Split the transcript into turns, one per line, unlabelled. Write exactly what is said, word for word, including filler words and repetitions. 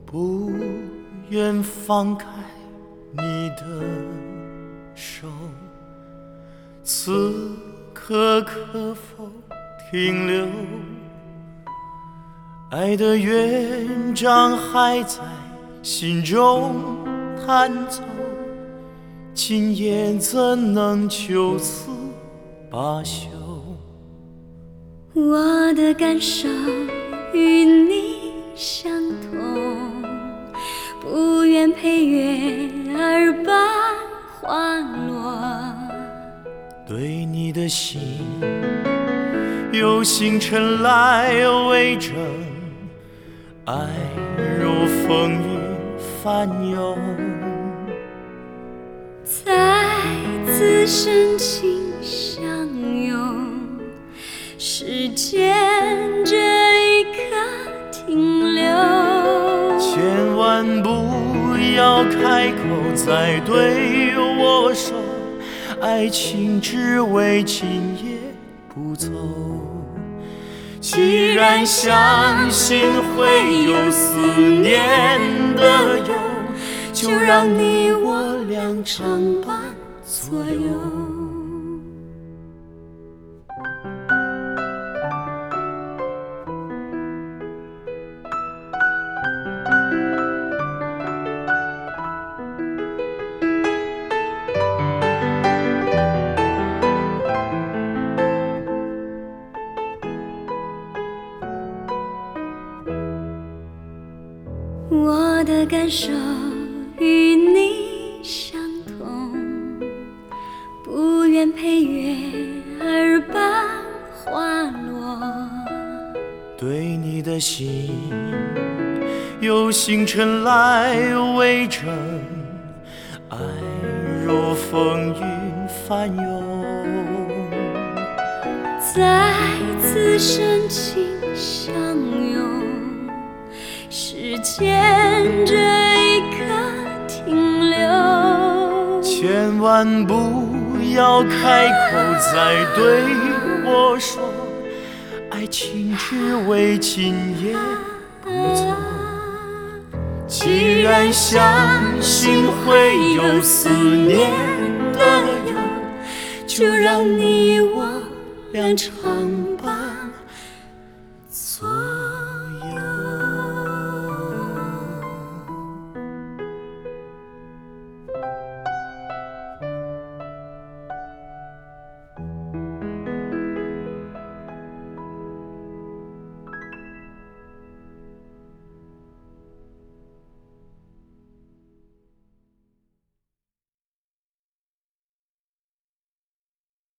不愿放开你的手，此刻可否停留？爱的乐章还在心中弹奏，今夜怎能就此罢休？
我的感受与你相同，不愿陪月儿把花落。
对你的心有星辰来为证，爱如风云翻涌，
再次深情相拥，时间这一刻停留。
千万不要开口再对我说，爱情只为今夜不走。既然相信会有思念的忧，就让你我俩常伴左右。
我的感受与你相同，不愿陪月儿把花落。
对你的心有星辰来为证，爱如风云翻涌，
再次深情相拥，时间这一刻停留。
千万不要开口再对我说，爱情只为今夜不走。既然相信会有思念的忧，就让你我俩常伴